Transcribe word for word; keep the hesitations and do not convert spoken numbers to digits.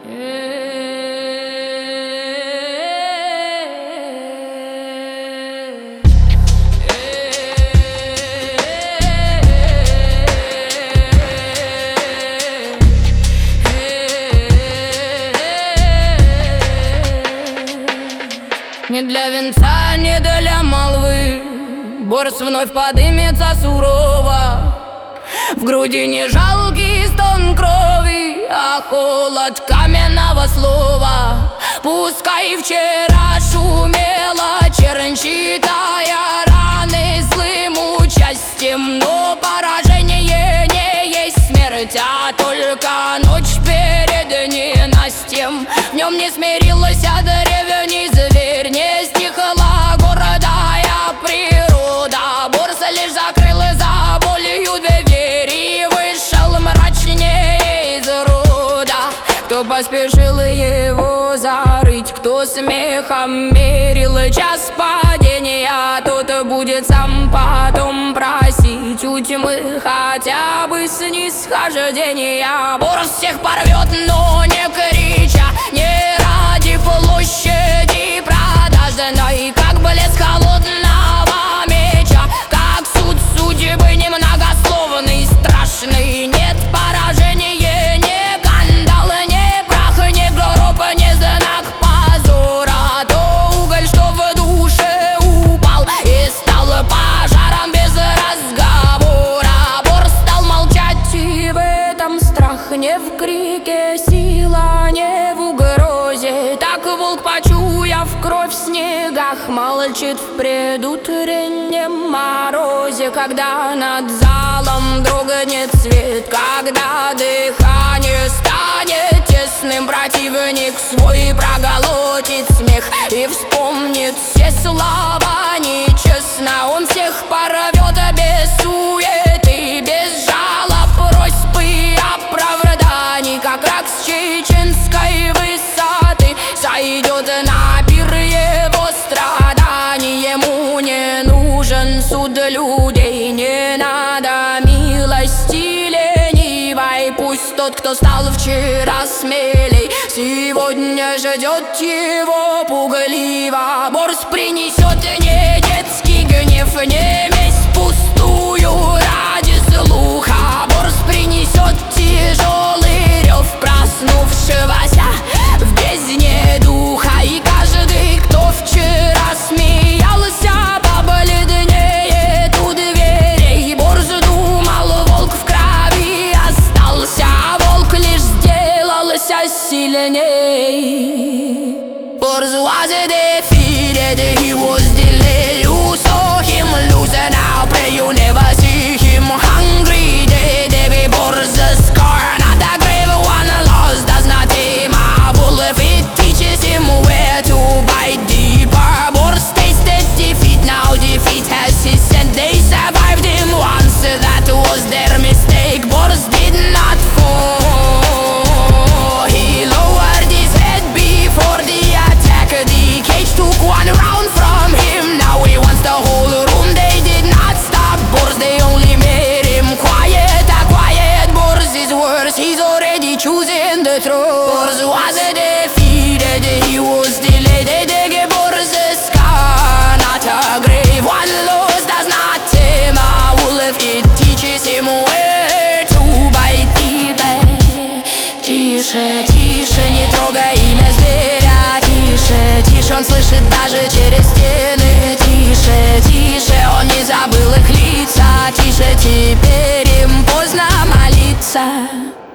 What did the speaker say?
Не для венца, не для молвы Борс вновь подымется сурово. В груди не жалкий стон крови, а холод каменного слова. Пускай вчера шумела чернь, считая раны злым участием, но поражение не есть смерть, а только ночь перед ненастьем. В нем не смирилась древний зверь, не стихла гордая природа. Борс лишь закрыл за болью дверь и вышел мрачнее из рода. Кто поспешил его зарыть, кто смехом мерил час падения, тот будет сам потом просить у тьмы хотя бы снисхождения. Борс всех порвет, но не крича, не ради площади продажной, как блеск холодного меча, как суд судьбы немногословный, страшный. Нет поражения, не кандал, не прах, не гроб, не знак позора. То уголь, что в душе упал и стал пожаром без разговора. Борс стал молчать, и в этом страх не в крике, сила не в угрозе. Так волк, почуяв кровь в снегах, молчит в предутреннем морозе. Когда над залом дрогнет свет, когда дыхание станет тесным, противник свой проглотит смех и вспомнит все слова нечестно. Он всех порвет без суеты, без жалоб, просьб и оправданий, как рак с чеченской высоты сойдет на пир его страданий. Ему не нужен суд людей, не надо милости ленивой. Пусть тот, кто стал вчера смелей, сегодня ждет его пугливо. Борс принесет не детский гнев, не месть пустую ради слуха. Борс принесет тяжелый рев проснувшегося в бездне духа. И каждый, кто вчера смеялся, побледнеет у дверей. Борс думал, волк в крови остался, а волк лишь сделался сильней. Борс was defeated, he was delayed. You saw him lose and now pray you never see him hungry. Dead, every Bor's scar, not a grave one lost does not tame a wolf. It teaches him where to bite deeper. Bor's tasted defeat, now defeat has his scent. They survived him once, that was their mistake. Bor's did not fall, he lowered his head before the attack. The cage took one round from him, now he wants the whole room. They did not stop Bor's, they only made him quiet. A quiet Bor's is worse, he's already choosing the throne. Bor's was defeated, he was delayed. They dig Bor's scar, not a grave. One loss does not tame a wolf, it teaches him where to bite deeper. Тише, тише, не трогай имя зверя. Тише, тише, он слышит даже через стены. Тише, тише, он не забыл их лица. Тише, теперь им поздно молиться.